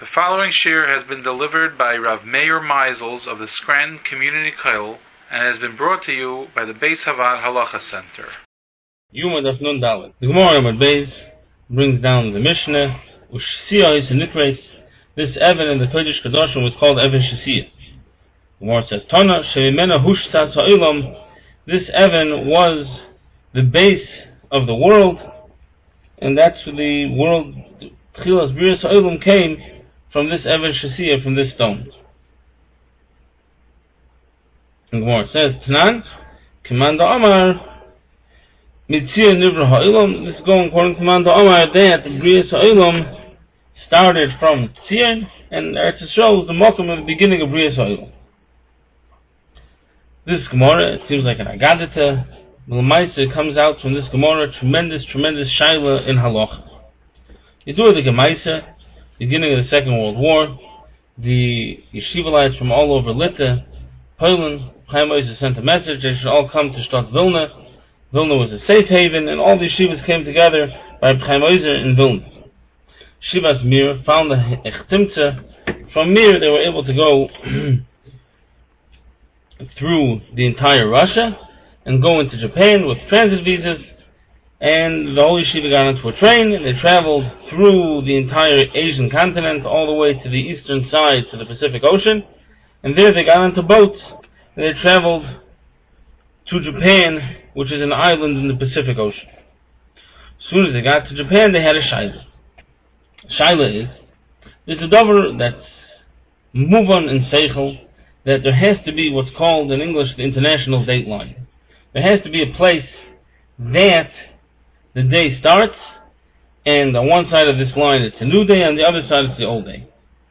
The following shir has been delivered by Rav Meir Meisels of the Scranton Community Kollel and has been brought to you by the Beis Havad Halacha Center. Yuma Daf Nun Dalet. The Gemara Amud Beis brings down the Mishnah, Ushsiyah is a Nikres. This Evan in the Kodesh Kadoshim was called Evan Shesiyah. The Gemara says, Tana Sheimena Hushtas Ha'ilam. This Evan was the base of the world, and that's the world, Tchilas B'rias Ha'ilam came from this Evan Shesiyah, from this stone. And the Gemara says, Tanan, Kimanda Amar, Mitzir Nivra Ha'ilam. This is going according to Kimanda Amar, that the B'rias Ha'ilam started from Tzir, and Eretz Yisrael was the Mokum of the beginning of B'rias Ha'ilam. This Gemara, it seems like an Agadita. The Lamaisa comes out from this Gemara, tremendous Shaila in Halacha. You do the Gemaisa, beginning of the Second World War, the Yeshivalites from all over Lita, Poland, Chaim Ozer sent a message, they should all come to Shtad Vilna. Vilna was a safe haven, and all the yeshivas came together by Chaim Ozer in Vilna. Shivas Mir found the Echtimtza. From Mir they were able to go through the entire Russia and go into Japan with transit visas, and the whole yeshiva got onto a train and they traveled through the entire Asian continent all the way to the eastern side to the Pacific Ocean, and there they got onto boats and they traveled to Japan, which is an island in the Pacific Ocean. As soon as they got to Japan they had a Shaila. Shaila is, there's a davar that's muvan in Seichel, that there has to be what's called in English the international date line. There has to be a place that the day starts, and on one side of this line it's a new day, on the other side it's the old day.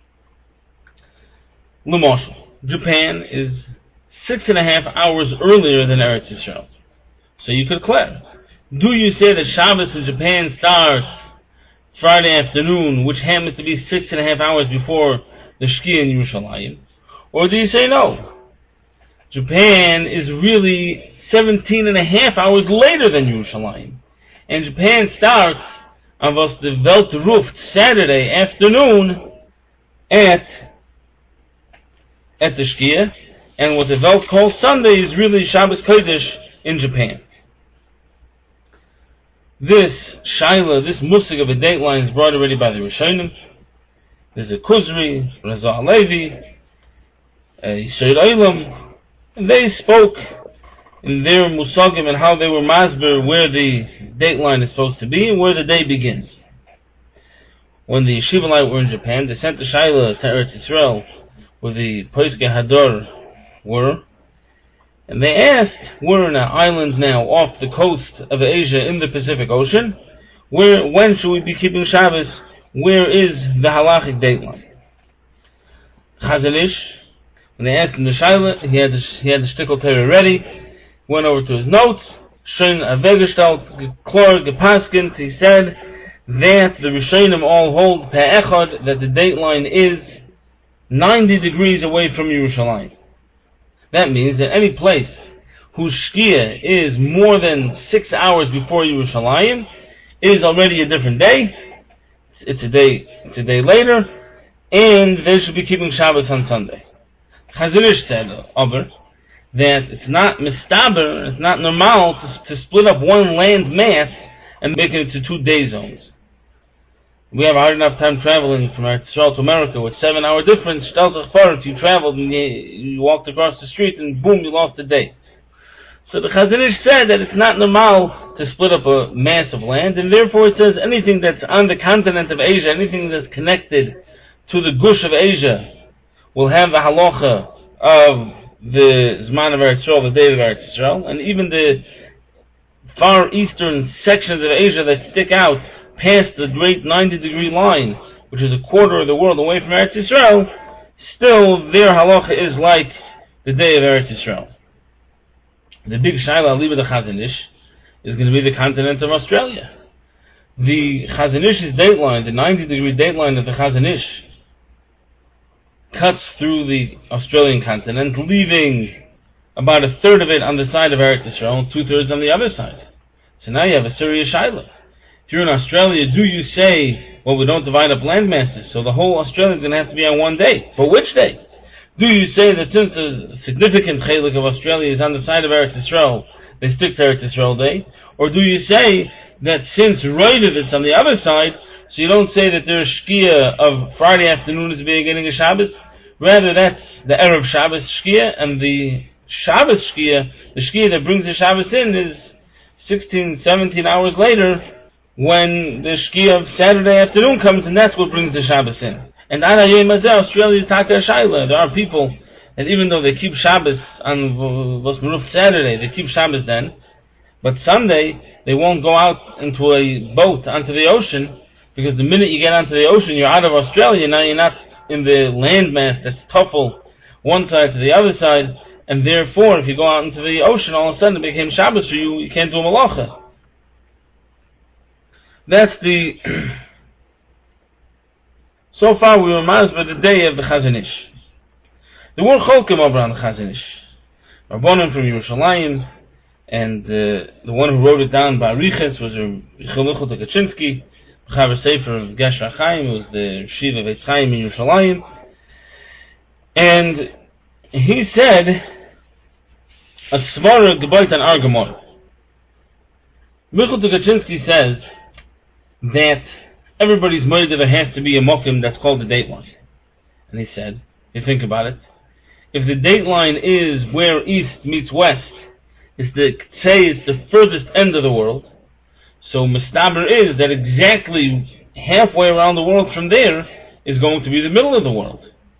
L'moshel, Japan is 6.5 hours earlier than Eretz Yisrael. So you could declare, do you say that Shabbos in Japan starts Friday afternoon, which happens to be 6.5 hours before the Shkia in Yerushalayim? Or do you say no? Japan is really 17.5 hours later than Yerushalayim. And Japan starts on was the Weltruft Saturday afternoon at the Shkia, and what the Welt calls Sunday is really Shabbos Kodesh in Japan. This Shaila, this Musig of a dateline is brought already by the Rishonim. There's a Kuzri, Raza Alevi, Yisrael Eilam, and they spoke in their Musagim and how they were masber where the dateline is supposed to be and where the day begins. When the Yeshivalite were in Japan, they sent the Shaila to Eretz Yisrael, where the Poisge Hador were, and they asked, we're in an island now off the coast of Asia in the Pacific Ocean, when should we be keeping Shabbos? Where is the halachic dateline? Chazon Ish, when they asked him the Shaila, he had the shtickle Torah ready, went over to his notes, Shon Avegestalt, Klor Gepaskint, he said that the Rishonim all hold Pe'echad, that the dateline is 90 degrees away from Yerushalayim. That means that any place whose Shkia is more than 6 hours before Yerushalayim is already a different day. It's a day later, and they should be keeping Shabbos on Sunday. Chazon Ish said, that it's not mistaber, it's not normal to split up one land mass and make it into 2 day zones. We have a hard enough time traveling from Eretz Yisrael to America with 7-hour difference. You traveled and you walked across the street and boom, you lost a day. So the Chazon Ish said that it's not normal to split up a mass of land, and therefore it says anything that's on the continent of Asia, anything that's connected to the Gush of Asia, will have the halacha of the Zman of Eretz Yisrael, the day of Eretz Yisrael, and even the far eastern sections of Asia that stick out past the great 90-degree line, which is a quarter of the world away from Eretz Yisrael, still their halacha is like the day of Eretz Yisrael. The big Shaila Aliba the Chazon Ish is going to be the continent of Australia. The Chazon Ish's dateline, the 90-degree dateline of the Chazon Ish, cuts through the Australian continent, leaving about 1/3 of it on the side of Eretz Yisrael and 2/3 on the other side. So now you have a serious Shaila. If you're in Australia, do you say well, we don't divide up land masses, so the whole Australia is going to have to be on one day. But which day? Do you say that since the significant chelik of Australia is on the side of Eretz Yisrael, they stick to Eretz Yisrael Day? Or do you say that since Roidev it's on the other side, so you don't say that their Shkia of Friday afternoon is the beginning of Shabbos? Rather, that's the Erev Shabbos Shkia, and the Shabbos Shkia, the Shkia that brings the Shabbos in, is 16, 17 hours later, when the Shkia of Saturday afternoon comes, and that's what brings the Shabbos in. And Australia is Taka Shaila. There are people that even though they keep Shabbos on Vosmaruf Saturday, they keep Shabbos then, but Sunday they won't go out into a boat onto the ocean, because the minute you get onto the ocean, you're out of Australia. Now you're not in the landmass that's tuffle one side to the other side, and therefore if you go out into the ocean, all of a sudden it became Shabbos for you, you can't do a malacha. That's the so far we were mazed by the day of the Chazon Ish. There were cholkim over on the Chazon Ish. Rabbanim from Yerushalayim, and the one who wrote it down by Ariches was Michael Kaczynski. Chaver Sefer of Gesher Chaim was the Shiva of Eitz Chaim in Yerushalayim, and he said a svara gebayt on our Gemara. Michael Kaczynski says that everybody's moed there has to be a mokim that's called the date line. And he said, if you think about it, if the date line is where east meets west, it's the furthest end of the world, so mistaber is that exactly halfway around the world from there is going to be the middle of the world.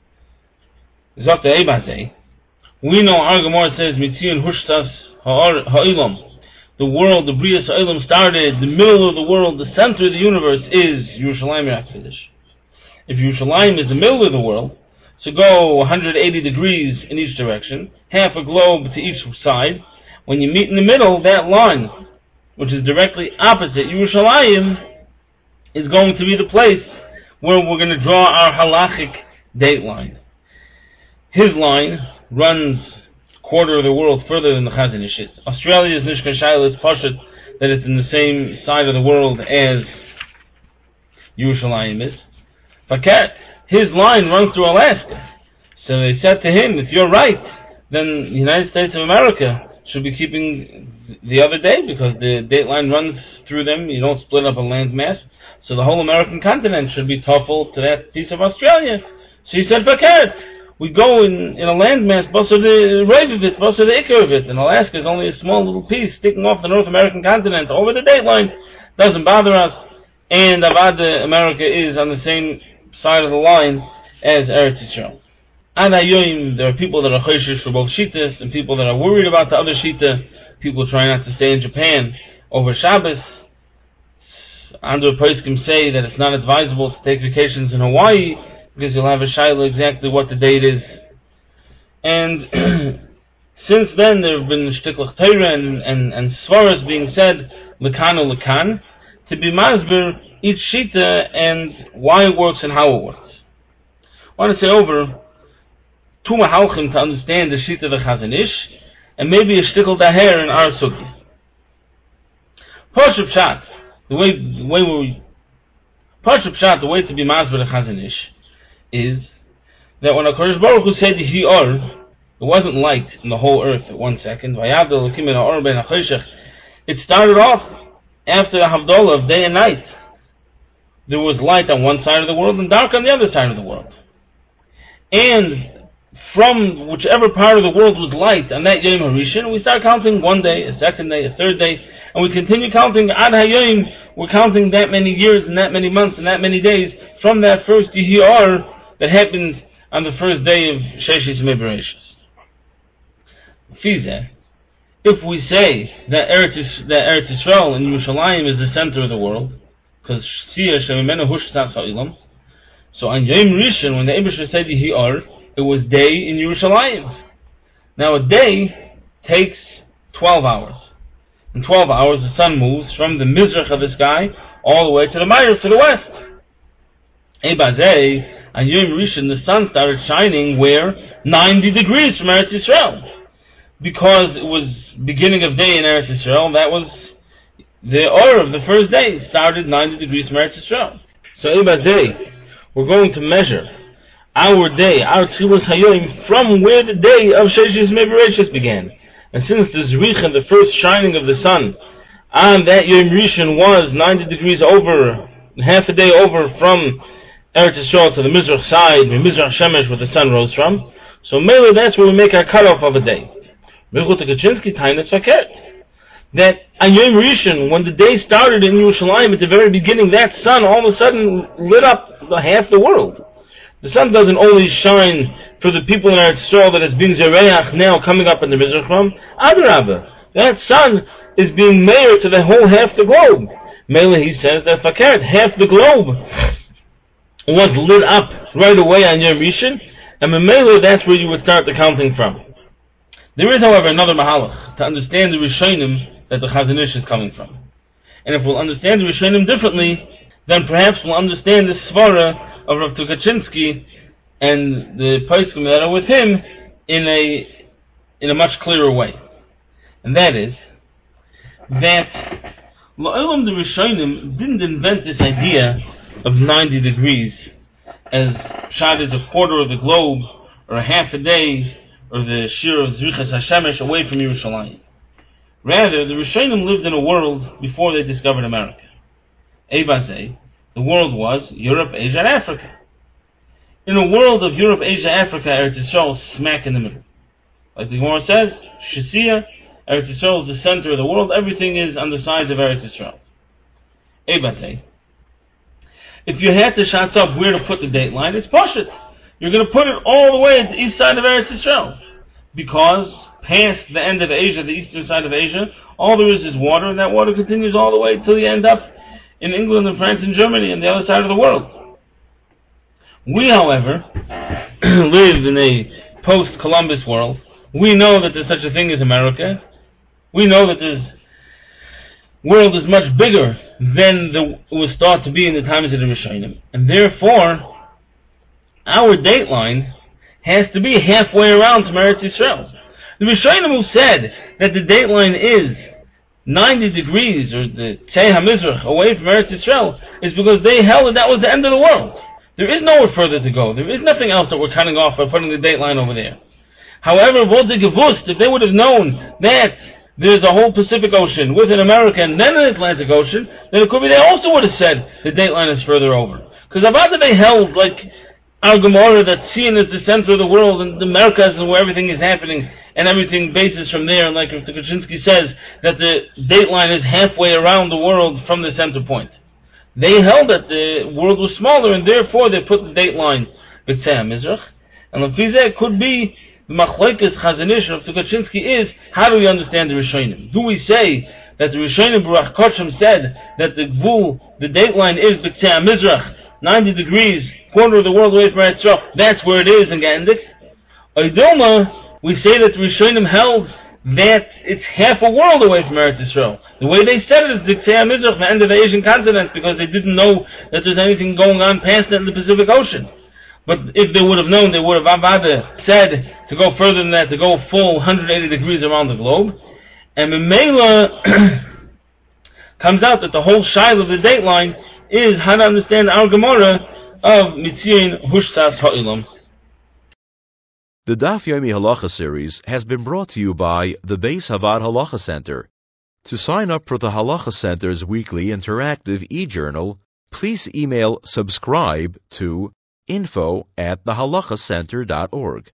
Zot Eibazeh, we know our Gemara says Mitzion Hushtas Ha'ilam. The world, the Bria Sa'ilam started, the middle of the world, the center of the universe is Yerushalayim Yakfidish. If Yerushalayim is the middle of the world, so go 180 degrees in each direction, half a globe to each side. When you meet in the middle, that line, which is directly opposite Yerushalayim, is going to be the place where we're going to draw our halachic date line. His line runs quarter of the world further than the Chazon Ish. Australia's Nishkan Shaila is pashut that it's in the same side of the world as Yerushalayim is. Fakat, his line runs through Alaska. So they said to him, if you're right, then the United States of America should be keeping the other day, because the date line runs through them. You don't split up a land mass. So the whole American continent should be tuffled to that piece of Australia. So he said, fakat, we go in a landmass, bossa the rave of it, bossa the ikar of it, and Alaska is only a small little piece sticking off the North American continent over the date line. Doesn't bother us, and Avad America is on the same side of the line as Eretz Yisrael. Ad hayoim, there are people that are choishish for both shitas, and people that are worried about the other shita. People try not to stay in Japan over Shabbos. Andre Poskim say that it's not advisable to take vacations in Hawaii, because you'll have a shaila exactly what the date is. And since then there have been shtiklach Torah and svaras being said lekan or lekan, to be masber each shita and why it works and how it works. I want to say over two mahalchim to understand the shita of the Chazon Ish, and maybe a shtikl daher in our sugi. Pashup Pshat, the way to be masber the Chazon Ish is that when HaKadosh Baruch Hu said Yehi Or, it wasn't light in the whole earth at 1 second. It started off after the Havdalah of day and night. There was light on one side of the world and dark on the other side of the world. And from whichever part of the world was light on that Yom HaRishon, we start counting 1 day, a second day, a third day, and we continue counting Ad HaYom. We're counting that many years and that many months and that many days from that first Yehi Or that happened on the first day of Sheshis Mebereshis. Fizeh, if we say that Eretz Yisrael and Yerushalayim is the center of the world, because Shia Shemimenu Hushtas Ha'ilam, so on Yom Rishon, when the Eibusher said Yehi Or, it was day in Yerushalayim. Now a day takes 12 hours. In 12 hours the sun moves from the Mizrach of the sky all the way to the Ma'ariv, to the west. Eibazeh, on Yom Rishon, the sun started shining where? 90 degrees from Eretz Yisrael. Because it was beginning of day in Eretz Yisrael, that was the Or of the first day. It started 90 degrees from Eretz Yisrael. So Eba Day, we're going to measure our day, our Tchilas Hayoim, from where the day of Sheshis Mebereshis began. And since the Zricha, the first shining of the sun, on that Yom Rishon was 90 degrees over, half a day over from Eretz Yisrael to the Mizrach side, the Mizrach Shemesh, where the sun rose from. So mainly that's where we make our cutoff of a day. That on Yom Rishon, when the day started in Yerushalayim at the very beginning, that sun all of a sudden lit up half the world. The sun doesn't only shine for the people in Eretz Yisrael that is being Zereach now coming up in the Mizrach from Adarabah. That sun is being mayor to the whole half the globe. Mainly he says that Fakert, half the globe was lit up right away on Yom Rishon, and Memela, that's where you would start the counting from. There is, however, another mahalach to understand the Rishonim that the Chazon Ish is coming from. And if we'll understand the Rishonim differently, then perhaps we'll understand the Svara of Rav Tukachinsky and the Poskim that are with him in a much clearer way. And that is that La'olam the Rishonim didn't invent this idea of 90 degrees as Shad is a quarter of the globe, or a half a day, or the Shir of Zrichas HaShemesh away from Yerushalayim. Rather, the Rishonim lived in a world before they discovered America. Ebazeh, the world was Europe, Asia, and Africa. In a world of Europe, Asia, Africa, Eretz Yisrael is smack in the middle. Like the Gemara says, Shesiya, Eretz Yisrael is the center of the world, everything is on the sides of Eretz Yisrael. Ebazeh, if you had to shots up where to put the date line, it's Pashut. You're going to put it all the way at the east side of Eretz Yisrael. Because past the end of Asia, the eastern side of Asia, all there is water, and that water continues all the way till you end up in England and France and Germany and the other side of the world. We, however, live in a post-Columbus world. We know that there's such a thing as America. We know that this world is much bigger than it was thought to be in the times of the Rishonim. And therefore, our dateline has to be halfway around to Eretz Yisrael. The Rishonim who said that the dateline is 90 degrees, or the Tzei HaMizrach, away from Eretz Yisrael, is because they held that was the end of the world. There is nowhere further to go. There is nothing else that we're cutting off by putting the dateline over there. However, if they would have known that there's a whole Pacific Ocean within America and then an Atlantic Ocean, then it could be they also would have said the dateline is further over. Because about they held, like our Gemara, that seeing is the center of the world and the Americas is where everything is happening and everything bases from there, and like Mr. Kaczynski says, that the dateline is halfway around the world from the center point. They held that the world was smaller and therefore they put the dateline B'tzei HaMizrach, and Lefizeh could be the Machlokes Chazon Ish of Tukachinsky is, how do we understand the Rishonim? Do we say that the Rishonim Baruch Kochim said that the dateline is B'tzei HaMizrach, 90 degrees, quarter of the world away from Eretz Yisrael, that's where it is in Gandik? Oidoma, we say that the Rishonim held that it's half a world away from Eretz Yisrael. The way they said it is B'tzei HaMizrach, the end of the Asian continent, because they didn't know that there's anything going on past that in the Pacific Ocean. But if they would have known, they would have Avada said to go further than that, to go full 180 degrees around the globe. And Memela comes out that the whole shaila of the dateline is how to understand our Gemara of Mitzion Hushtas Ha'ilam. The Daf Yomi Halacha series has been brought to you by the Beis Havad Halacha Center. To sign up for the Halacha Center's weekly interactive e-journal, please email subscribe to info@thehalachacenter.org.